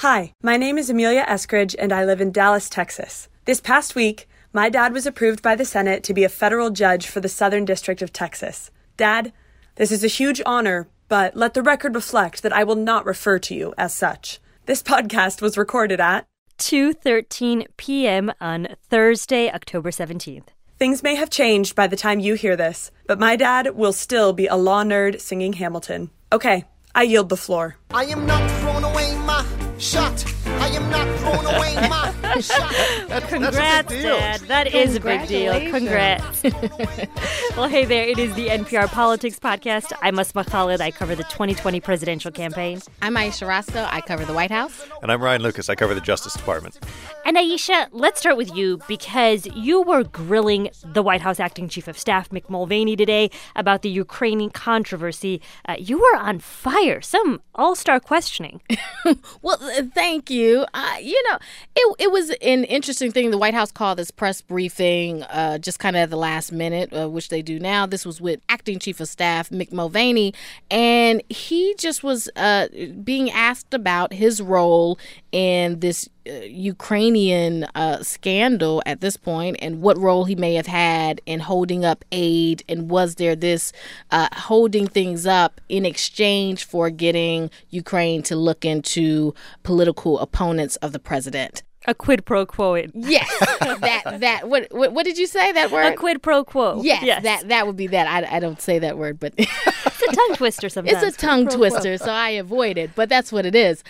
Hi, my name is Amelia Eskridge, and I live in Dallas, Texas. This past week, my dad was approved by the Senate to be a federal judge for the Southern District of Texas. Dad, this is a huge honor, but let the record reflect that I will not refer to you as such. This podcast was recorded at 2:13 p.m. on Thursday, October 17th. Things may have changed by the time you hear this, but my dad will still be a law nerd singing Hamilton. Okay, I yield the floor. I am not throwing away my shot. I am not throwing away my shot. Congrats, Dad. That is a big deal. Congrats. Well, hey there. It is the NPR Politics Podcast. I'm Asma Khalid. I cover the 2020 presidential campaign. I'm Ayesha Rascoe. I cover the White House. And I'm Ryan Lucas. I cover the Justice Department. And Ayesha, let's start with you because you were grilling the White House acting chief of staff, Mick Mulvaney, today about the Ukrainian controversy. You were on fire. Some all-star questioning. Well, thank you. It was an interesting thing. The White House called this press briefing just kind of at the last minute, which they do now. This was with acting chief of staff, Mick Mulvaney, and he just was being asked about his role in this Ukrainian scandal at this point and what role he may have had in holding up aid, and was there this holding things up in exchange for getting Ukraine to look into political opponents of the president. A quid pro quo. Yes, what did you say, that word? A quid pro quo. Yes. That would be that. I don't say that word, but it's a tongue twister sometimes. It's a tongue twister, so I avoid it, but that's what it is.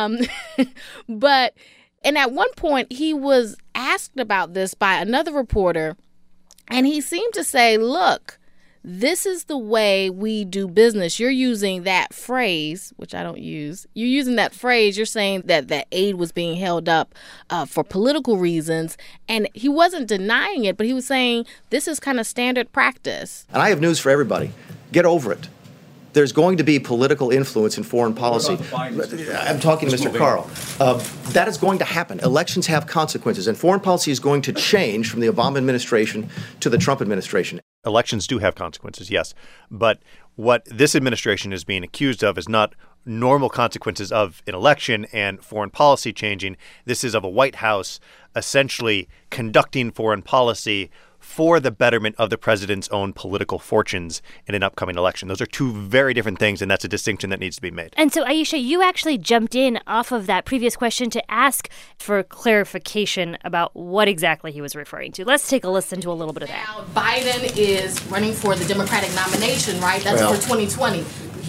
And at one point, he was asked about this by another reporter, and he seemed to say, look, this is the way we do business. You're using that phrase, which I don't use. You're using that phrase. You're saying that aid was being held up for political reasons. And he wasn't denying it, but he was saying this is kind of standard practice. And I have news for everybody. Get over it. There's going to be political influence in foreign policy. I'm talking to Mr. Carl. That is going to happen. Elections have consequences, and foreign policy is going to change from the Obama administration to the Trump administration. Elections do have consequences, yes. But what this administration is being accused of is not normal consequences of an election and foreign policy changing. This is of a White House essentially conducting foreign policy for the betterment of the president's own political fortunes in an upcoming election. Those are two very different things, and that's a distinction that needs to be made. And so, Ayesha, you actually jumped in off of that previous question to ask for clarification about what exactly he was referring to. Let's take a listen to a little bit of that. Now, Biden is running for the Democratic nomination, right? That's for 2020.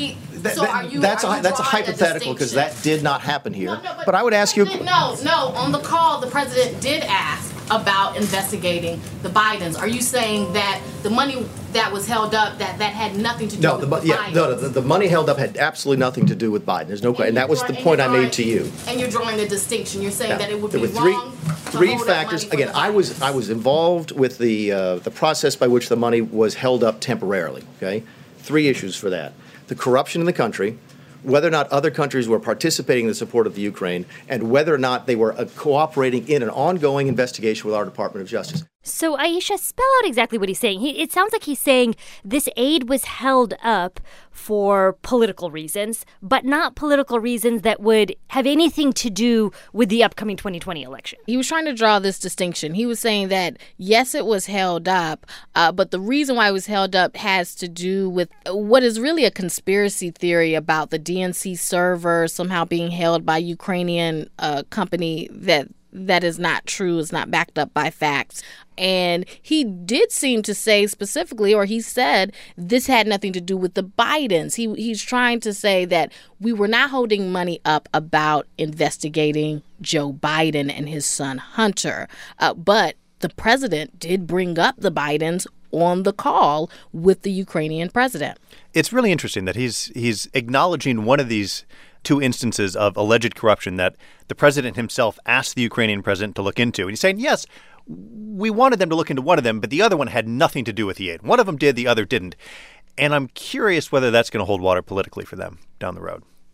That's a hypothetical because that did not happen here. But I would ask you... No. On the call, the president did ask about investigating the Bidens. Are you saying that the money that was held up, that had nothing to do with Biden? No, the money held up had absolutely nothing to do with Biden. There's no question. And that was the point I made to you. And you're drawing a distinction. You're saying that it would be wrong. There were three factors. Again, I was involved with the process by which the money was held up temporarily. Okay, 3 issues for that. The corruption in the country, whether or not other countries were participating in the support of the Ukraine, and whether or not they were cooperating in an ongoing investigation with our Department of Justice. So, Ayesha, spell out exactly what he's saying. It sounds like he's saying this aid was held up for political reasons, but not political reasons that would have anything to do with the upcoming 2020 election. He was trying to draw this distinction. He was saying that, yes, it was held up, but the reason why it was held up has to do with what is really a conspiracy theory about the DNC server somehow being held by a Ukrainian company that is not true, is not backed up by facts. And he did seem to say specifically, or he said, this had nothing to do with the Bidens. He's trying to say that we were not holding money up about investigating Joe Biden and his son Hunter. But the president did bring up the Bidens on the call with the Ukrainian president. It's really interesting that he's acknowledging one of these 2 instances of alleged corruption that the president himself asked the Ukrainian president to look into. And he's saying, yes, we wanted them to look into one of them, but the other one had nothing to do with the aid. One of them did, the other didn't. And I'm curious whether that's going to hold water politically for them down the road.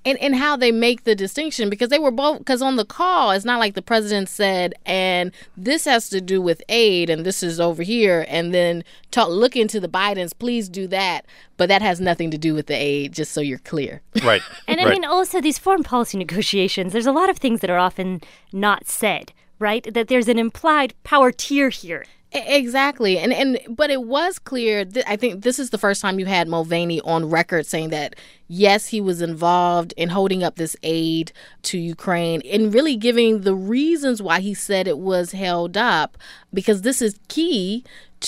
And how they make the distinction, because they were both, because on the call, it's not like the president said, and this has to do with aid, and this is over here, and then look into the Bidens, please do that, but that has nothing to do with the aid, just so you're clear. Right. And I mean, also these foreign policy negotiations, there's a lot of things that are often not said, right? That there's an implied power tier here. Exactly. But it was clear, I think this is the first time you had Mulvaney on record saying that, yes, he was involved in holding up this aid to Ukraine and really giving the reasons why he said it was held up, because this is key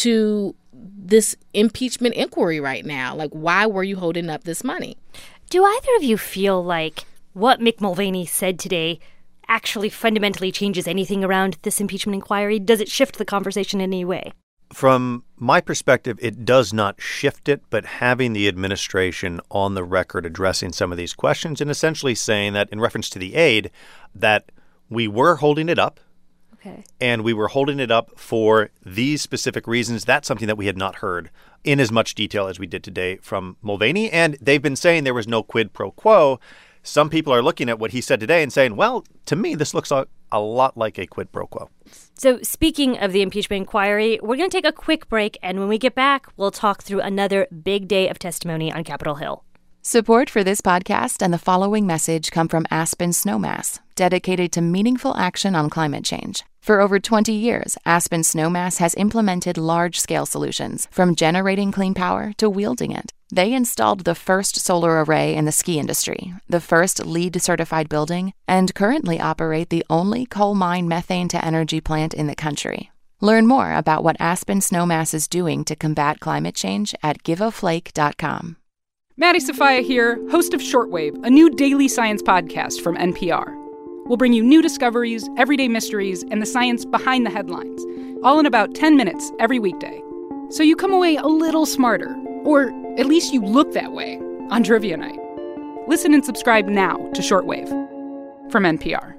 to this impeachment inquiry right now. Like, why were you holding up this money? Do either of you feel like what Mick Mulvaney said today actually fundamentally changes anything around this impeachment inquiry? Does it shift the conversation in any way? From my perspective, it does not shift it, but having the administration on the record addressing some of these questions and essentially saying that in reference to the aid, that we were holding it up. Okay. And we were holding it up for these specific reasons. That's something that we had not heard in as much detail as we did today from Mulvaney. And they've been saying there was no quid pro quo. Some people are looking at what he said today and saying, well, to me, this looks a lot like a quid pro quo. So speaking of the impeachment inquiry, we're going to take a quick break. And when we get back, we'll talk through another big day of testimony on Capitol Hill. Support for this podcast and the following message come from Aspen Snowmass, dedicated to meaningful action on climate change. For over 20 years, Aspen Snowmass has implemented large-scale solutions, from generating clean power to wielding it. They installed the first solar array in the ski industry, the first LEED-certified building, and currently operate the only coal mine methane-to-energy plant in the country. Learn more about what Aspen Snowmass is doing to combat climate change at giveaflake.com. Maddie Sofia here, host of Shortwave, a new daily science podcast from NPR. We'll bring you new discoveries, everyday mysteries, and the science behind the headlines, all in about 10 minutes every weekday. So you come away a little smarter, or at least you look that way, on Trivia Night. Listen and subscribe now to Shortwave from NPR.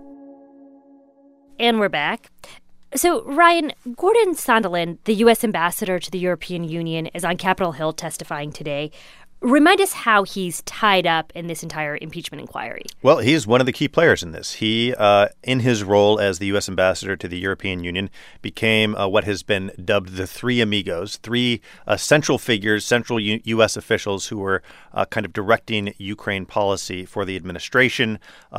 And we're back. So, Ryan, Gordon Sondland, the U.S. ambassador to the European Union, is on Capitol Hill testifying today. Remind us how he's tied up in this entire impeachment inquiry. Well, he is one of the key players in this. He, in his role as the U.S. ambassador to the European Union, became what has been dubbed the Three Amigos, three central figures, central U.S. officials who were kind of directing Ukraine policy for the administration.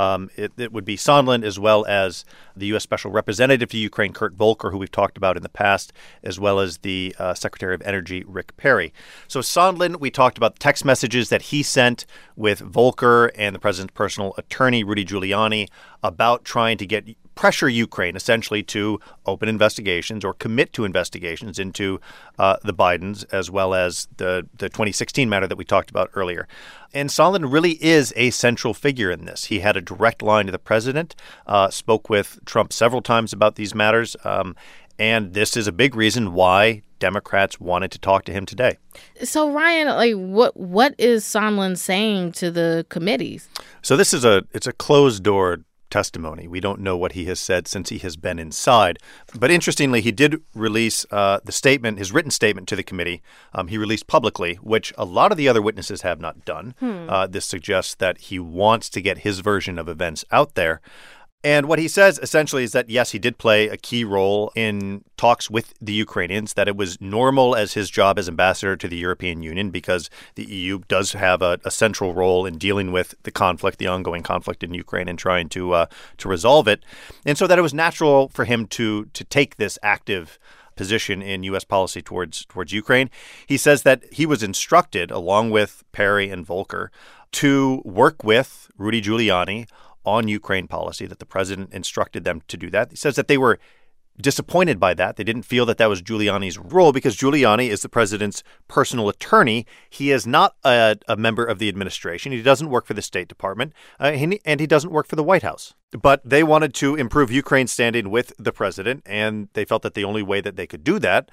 It would be Sondland, as well as the U.S. Special Representative to Ukraine, Kurt Volker, who we've talked about in the past, as well as the Secretary of Energy, Rick Perry. So Sondland, we talked about text messages that he sent with Volker and the president's personal attorney, Rudy Giuliani, about trying to pressure Ukraine essentially to open investigations or commit to investigations into the Bidens, as well as the 2016 matter that we talked about earlier. And Sondland really is a central figure in this. He had a direct line to the president, spoke with Trump several times about these matters, and this is a big reason why Democrats wanted to talk to him today. So, Ryan, what is Sondland saying to the committees? So this is it's a closed-door testimony. We don't know what he has said since he has been inside. But interestingly, he did release the statement, his written statement to the committee. He released publicly, which a lot of the other witnesses have not done. This suggests that he wants to get his version of events out there. And what he says essentially is that, yes, he did play a key role in talks with the Ukrainians, that it was normal as his job as ambassador to the European Union, because the EU does have a central role in dealing with the conflict, the ongoing conflict in Ukraine, and trying to resolve it. And so that it was natural for him to take this active position in U.S. policy towards Ukraine. He says that he was instructed, along with Perry and Volker, to work with Rudy Giuliani on Ukraine policy, that the president instructed them to do that. He says that they were disappointed by that. They didn't feel that was Giuliani's role, because Giuliani is the president's personal attorney. He is not a member of the administration. He doesn't work for the State Department, and he doesn't work for the White House. But they wanted to improve Ukraine's standing with the president, and they felt that the only way that they could do that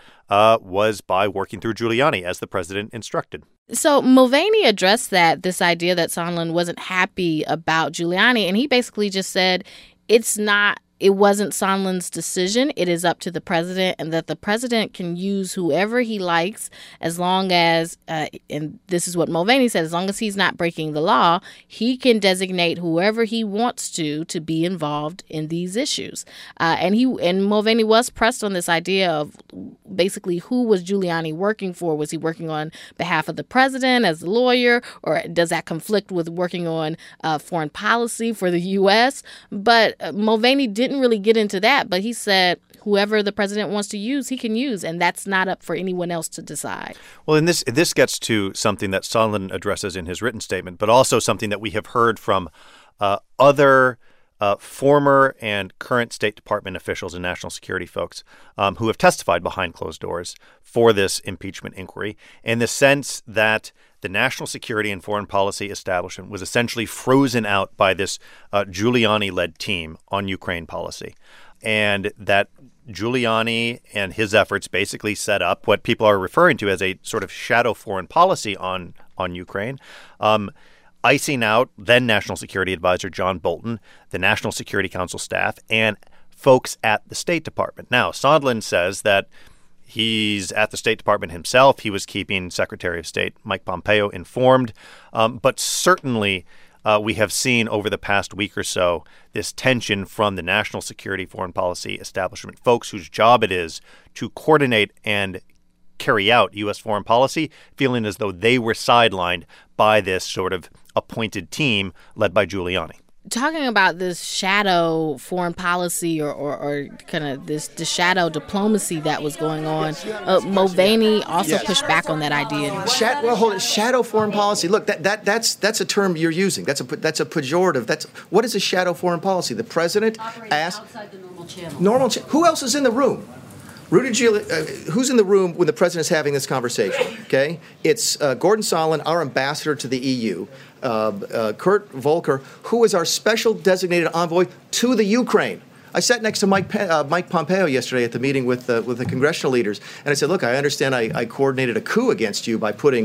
was by working through Giuliani, as the president instructed. So Mulvaney addressed this idea that Sondland wasn't happy about Giuliani, and he basically just said it's not it wasn't Sondland's decision. It is up to the president, and that the president can use whoever he likes as long as, and this is what Mulvaney said, as long as he's not breaking the law, he can designate whoever he wants to be involved in these issues. And Mulvaney was pressed on this idea of basically who was Giuliani working for? Was he working on behalf of the president as a lawyer, or does that conflict with working on foreign policy for the U.S.? But Mulvaney didn't really get into that, but he said whoever the president wants to use, he can use, and that's not up for anyone else to decide. Well, and this gets to something that Sondland addresses in his written statement, but also something that we have heard from other former and current State Department officials and national security folks who have testified behind closed doors for this impeachment inquiry, in the sense that the national security and foreign policy establishment was essentially frozen out by this Giuliani-led team on Ukraine policy, and that Giuliani and his efforts basically set up what people are referring to as a sort of shadow foreign policy on Ukraine, icing out then National Security Advisor John Bolton, the National Security Council staff, and folks at the State Department. Now, Sondland says that he's at the State Department himself. He was keeping Secretary of State Mike Pompeo informed. But certainly we have seen over the past week or so this tension from the national security foreign policy establishment, folks whose job it is to coordinate and carry out U.S. foreign policy, feeling as though they were sidelined by this sort of appointed team led by Giuliani. Talking about this shadow foreign policy or kind of this shadow diplomacy that was going on, Mulvaney also pushed back on that idea. Shadow foreign policy. Look, that's a term you're using. That's a pejorative. What is a shadow foreign policy? The president asked outside the normal channel. Who else is in the room? Rudy Giuliani, who's in the room when the president's having this conversation? Okay, it's Gordon Sondland, our ambassador to the EU, Kurt Volker, who is our special designated envoy to the Ukraine. I sat next to Mike Pompeo yesterday at the meeting with the congressional leaders, and I said, "Look, I understand I coordinated a coup against you by putting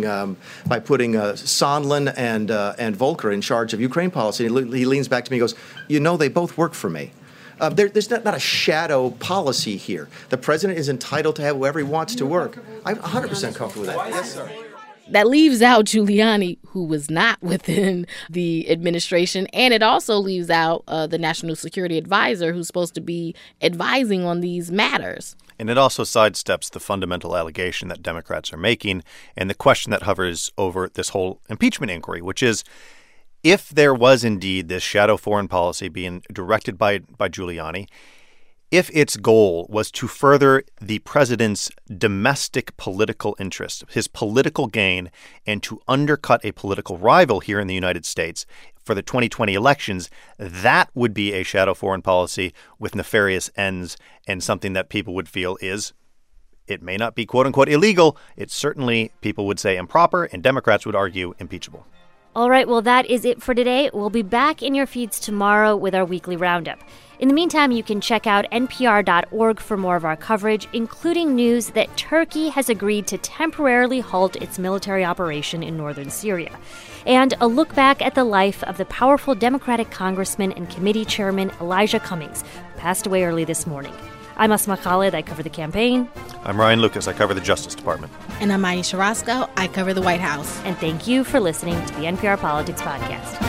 Sondland and Volker in charge of Ukraine policy." And he leans back to me and goes, "You know, they both work for me." There's not a shadow policy here. The president is entitled to have whoever he wants to work. I'm 100% comfortable with that. Yes, sir. That leaves out Giuliani, who was not within the administration, and it also leaves out the National Security Advisor, who's supposed to be advising on these matters. And it also sidesteps the fundamental allegation that Democrats are making and the question that hovers over this whole impeachment inquiry, which is, if there was indeed this shadow foreign policy being directed by Giuliani, if its goal was to further the president's domestic political interest, his political gain, and to undercut a political rival here in the United States for the 2020 elections, that would be a shadow foreign policy with nefarious ends and something that people would feel is, it may not be quote-unquote illegal, it's certainly, people would say, improper, and Democrats would argue impeachable. All right, well, that is it for today. We'll be back in your feeds tomorrow with our weekly roundup. In the meantime, you can check out npr.org for more of our coverage, including news that Turkey has agreed to temporarily halt its military operation in northern Syria, and a look back at the life of the powerful Democratic congressman and committee chairman Elijah Cummings, who passed away early this morning. I'm Asma Khalid. I cover the campaign. I'm Ryan Lucas. I cover the Justice Department. And I'm Aisha Roscoe. I cover the White House. And thank you for listening to the NPR Politics Podcast.